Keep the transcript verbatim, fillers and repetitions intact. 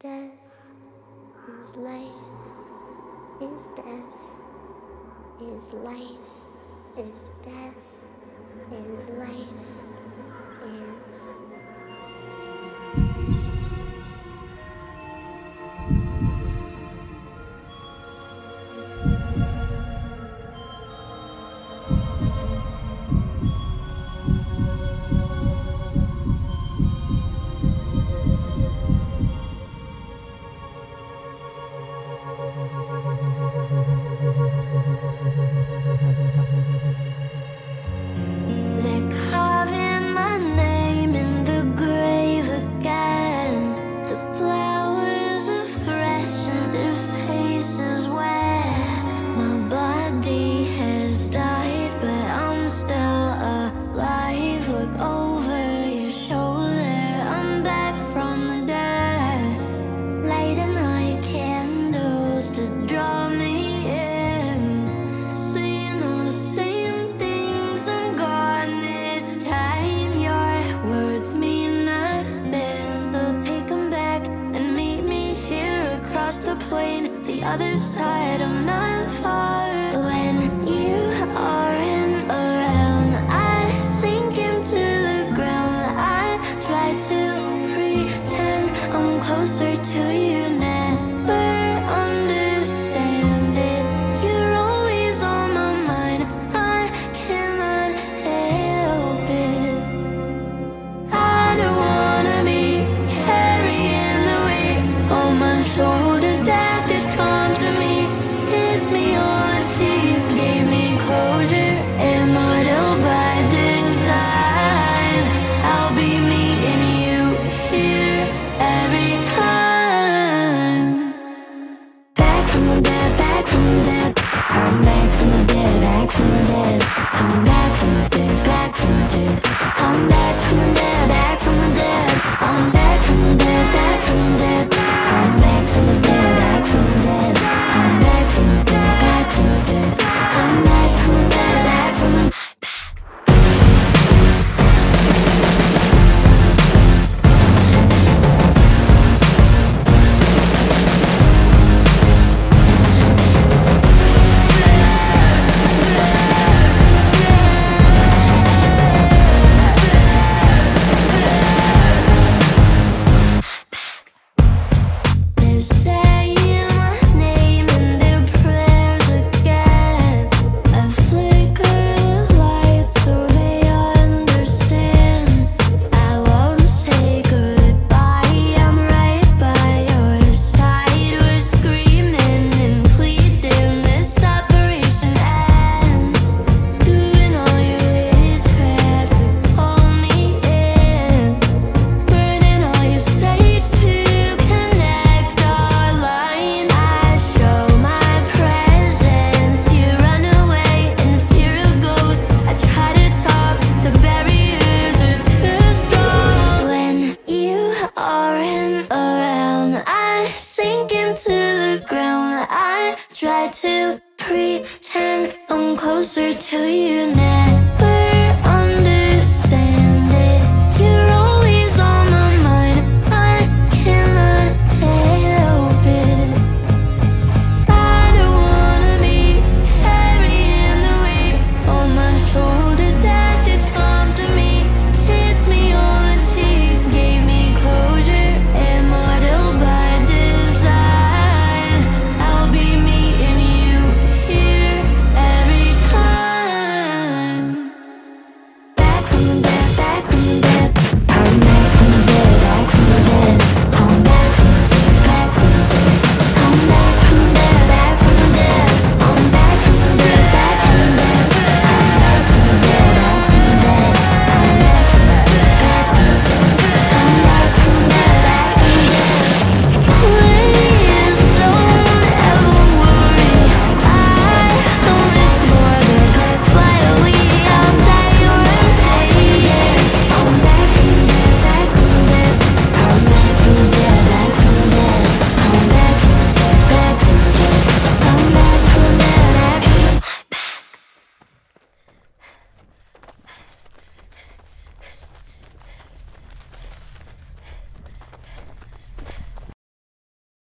Death is life, is death, is life, is death, is life, is. They're carving my name in the grave again. The flowers are fresh and their faces wet. My body has died, but I'm still alive. Look over your shoulder, I'm back from the dead. Lighting night candles to draw me in. Saying all the same things, I'm gone this time. Your words mean nothing, so take 'em back and meet me here across the plain. The other side, I'm not far. When you aren't around, I sink into the ground. I try to pretend I'm closer to you.